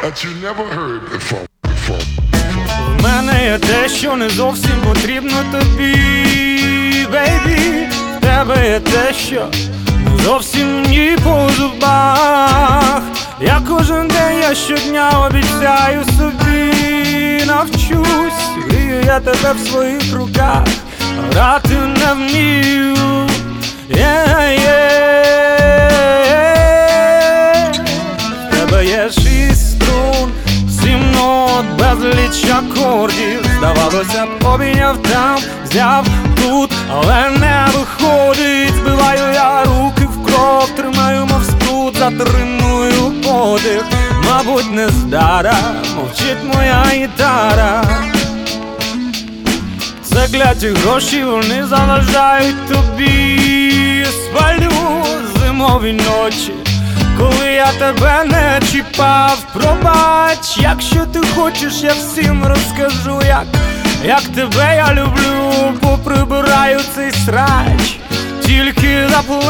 that you never heard before. В мене є те, що не зовсім потрібно тобі, бейбі. В тебе є те, що не зовсім мені по зубах. Я кожен день, я щодня обіцяю собі, навчусь, грію я тебе в своїх руках, грати не вмію. В тебе є 6 струн, 7 нот, безліч акордів. Здавалося б, обійняв там, взяв тут, але не виходить. Збиваю я руки в кров, тримаю мов спрут, затримую подих. Мабуть, не здара, мовчить моя гітара. Закляті гроші, вони заважають тобі. Спалю зимові ночі, коли я тебе не чіпав. Пробач, якщо ти хочеш, я всім розкажу, як тебе я люблю. Поприбираю цей срач, тільки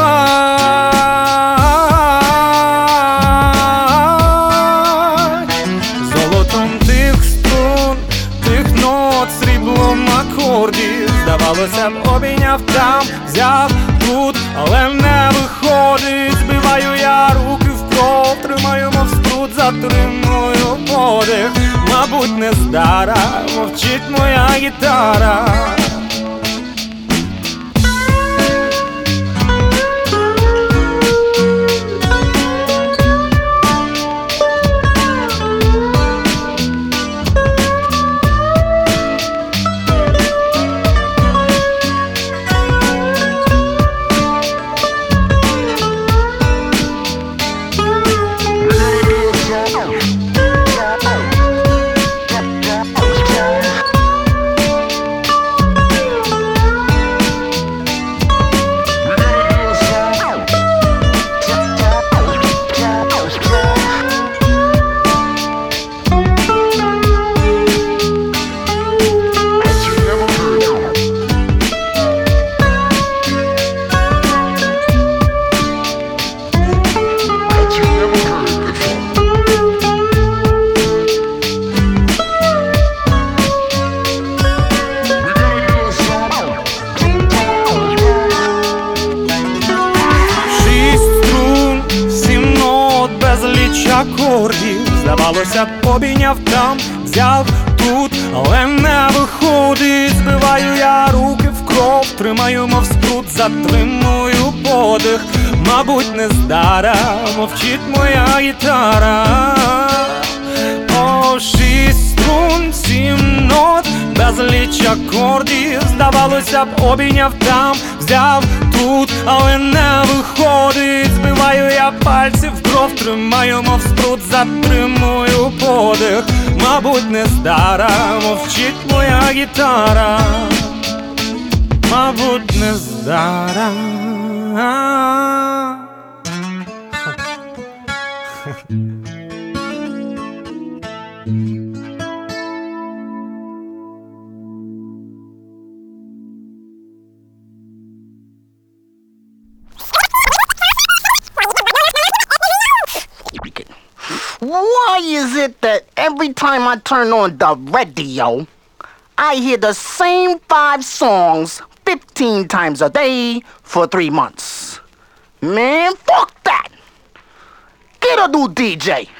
заплач. Золотом тих струн, тих нот, сріблом акордів. Здавалося б, обійняв там, взяв тут, але не виходить. Збиваю я руки в кров, тримаю мов спрут, затримую подих. Мабуть, не здара, мовчить моя гітара. Акордів. Здавалося б, обійняв там, взяв тут, але не виходить. Збиваю я руки в кров, тримаю мов спрут, затримую подих. Мабуть, не здара, мовчить моя гітара. О, 6 струн, 7 нот, безліч акордів. Здавалося б, обійняв там, взяв тут, але не виходить. Збиваю я пальці в кров, тримаю мов спрут, затримую подих. Мабуть, не здара, мовчить моя гітара. Мабуть, не здара. Why is it that every time I turn on the radio, I hear the same 5 songs 15 times a day for 3 months? Man, fuck that! Get a new DJ!